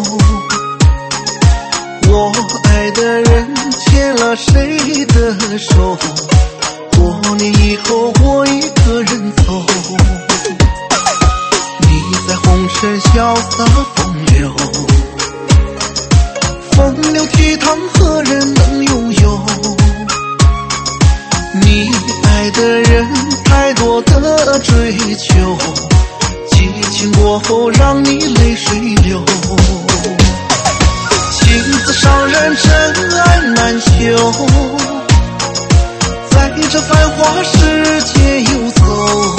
我爱的人牵了谁的手，多年以后我一个人走。你在红尘潇洒风流，风流倜傥何人能拥有？你爱的人太多的追求，激情过后让你泪水流。情字伤人真爱难求，在这繁华世界游走，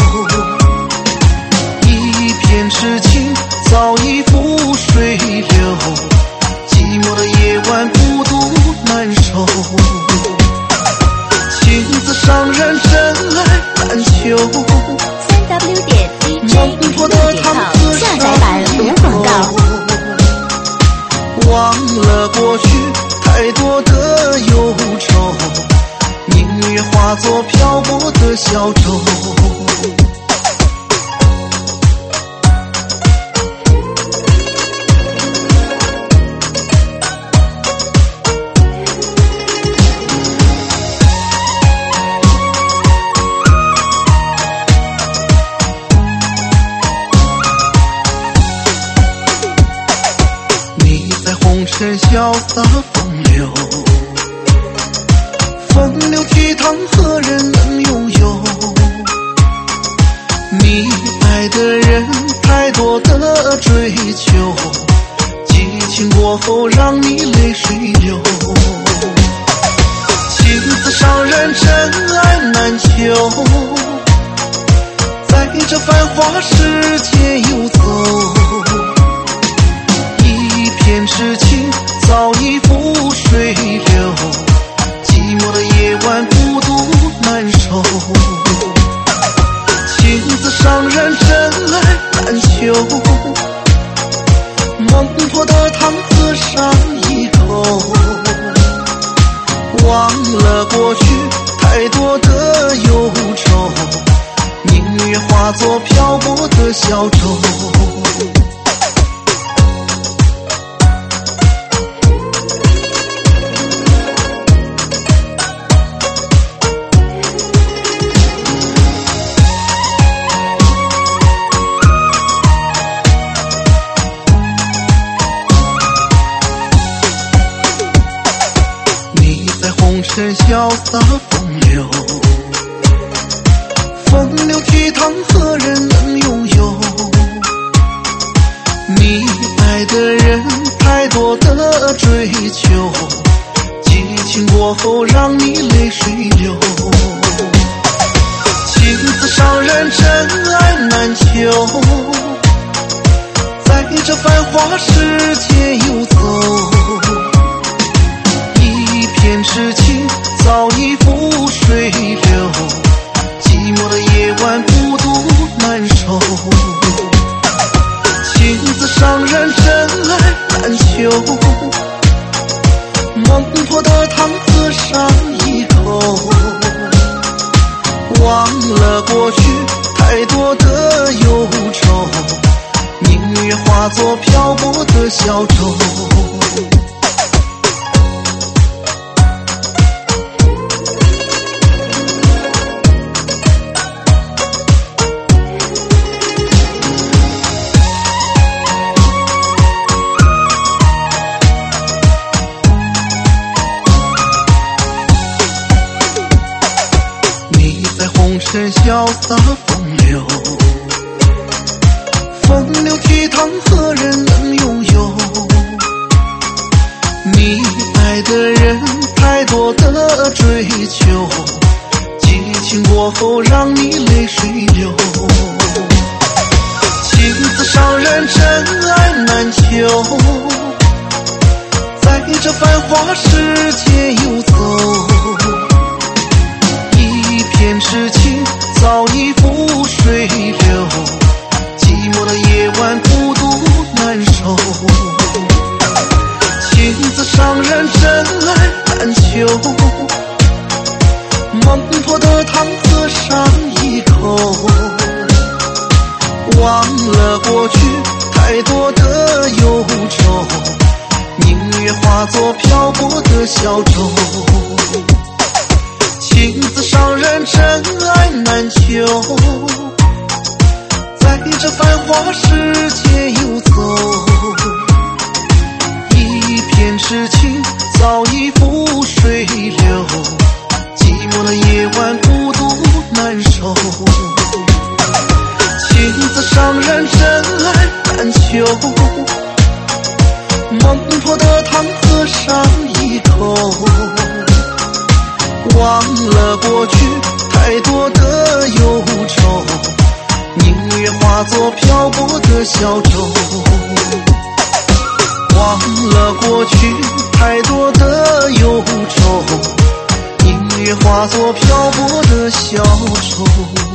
一片痴情早已覆水流，寂寞的夜晚孤独难受。情字伤人真爱难求 3w.dj6.com 下载版无广告。 忘了过去太多的忧愁，宁愿化作漂泊的小舟。红尘潇洒风流，风流倜傥何人能拥有？你爱的人太多的追求，激情过后让你泪水流。情字伤人真爱难求，在这繁华世界游走，痴情早已覆水流，寂寞的夜晚孤独难受。情字伤人真爱难求，孟婆的汤喝上一口，忘了过去太多的忧愁，宁愿化作漂泊的小舟。红尘潇洒风流，风流倜傥何人能拥有？你爱的人太多的追求，激情过后让你泪水流。情字伤人真爱难求，在这繁华世界游走，痴情早已覆水流，寂寞的夜晚孤独难受。情字伤人真爱难求，孟婆的汤喝上一口，忘了过去太多的忧愁，宁愿化作漂泊的小舟。红尘潇洒风流，风流倜傥何人能拥有？你爱的人太多的追求，激情过后让你泪水流。情字伤人真爱难求，在这繁华世界游走，痴情早已覆水流，寂寞的夜晚孤独难受。情字伤人真爱难求，孟婆的汤喝上一口，忘了过去太多的忧愁， 化作漂泊的小舟。情字伤人，真爱难求，在这繁华世界游走，一片痴情早已覆水流，寂寞的夜晚孤独难受。情字伤人，真爱难求，孟婆的汤喝上一口，忘了过去太多的忧愁，宁愿化作漂泊的小舟。忘了过去太多的忧愁，宁愿化作漂泊的小舟。